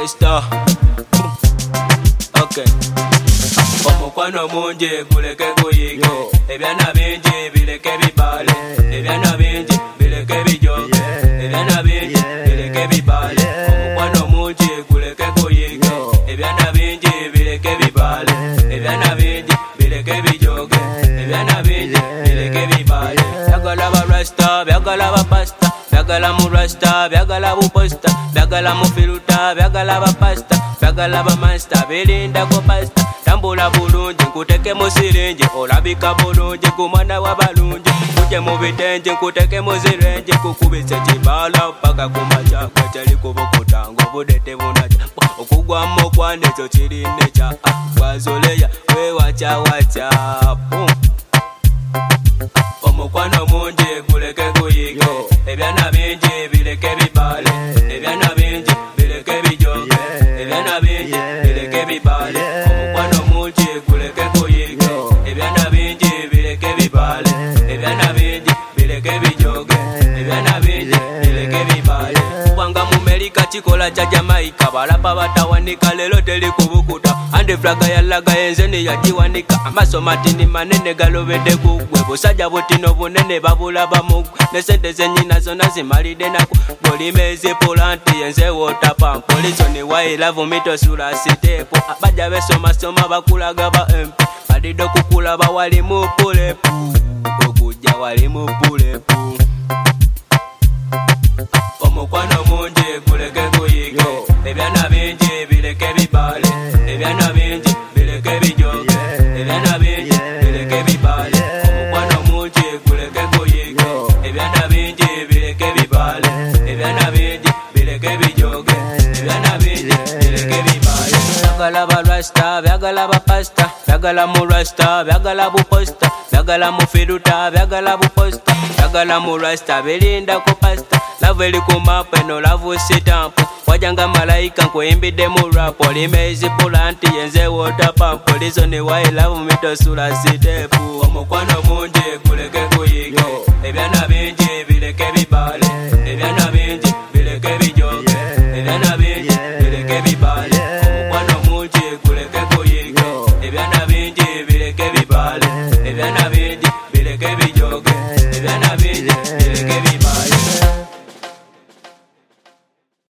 Resta. Okay. Omukwano mungi guleke guyige, ebyana bingi bileke bibale, ebyana bingi bileke bijoge, ebyana bingi bileke bibale. Omukwano mungi guleke guyige, ebyana bingi bileke bibale, ebyana bingi bileke bijoge, ebyana bingi bileke bibale. Byagala ba rasta, byagala ba pasta, byagala mu rasta, byagala bu posta, byagala mu filuta, byagala ba pasta, byagala ba master, birinda ko pasta. Tambula bulungi nkuteke mu siringi, olabika bulungi ku mwana wa balungi. Kuje mu bitengi nkuteke mu zirengi, kukubise kibala paka ku makyagwa kyali kubukuta ng'obudde tebunaja. Okugwamu okwana ekyo kirine kya gwazoleya wewacawaca. Omukwano mungi guleke guyige, ebyana bingi bileke bibale, ebyana bingi bileke bijoge, ebyana bingi bileke bibale. Omukwano mungi guleke guyige, ebyana bingi bileke bibale, ebyana bingi bileke bijoge, ebyana bingi bileke bibale. Kubanga mu Amerika kikola kya Jamaica, balapa batawanika lero teri kubukuta. Andi flaga yalaga enzeni yagiwanika, amaso matini manene galobedde kugwe. Busajja butino bunene babulaba mugwe, ne sente zenyina zonna zimalidde naku. Golimezi pulanti yenze water pump, polisoni waila vumito sula sitepo. Abajja besoma bakulaga ba MP, badidde okukulaba wali mu pulepu, okujja wali mu pulepu. Omukwano mungi guleke guyige, ebyana bingi bileke bibale, ebyana bingi bileke bijoge, ebyana bingi bileke bibale. Omukwano mungi guleke guyige, ebyana bingi bileke bibale, ebyana bingi bileke bijoge, ebyana bingi bileke bibale. Byagala ba rasta, byagala ba pasta, byagala mu rasta, byagala bu posta, byagala mu filuta, byagala bu posta, byagala mu rasta, birinda ko pasta. Love eri ku mapu eno love sitampu, wajanga malayika nkweyimbidde mu rap. Olimezi pulanti yenze water pump, polisoni wayi love mito sula sitepu. Omukwano mungi guleke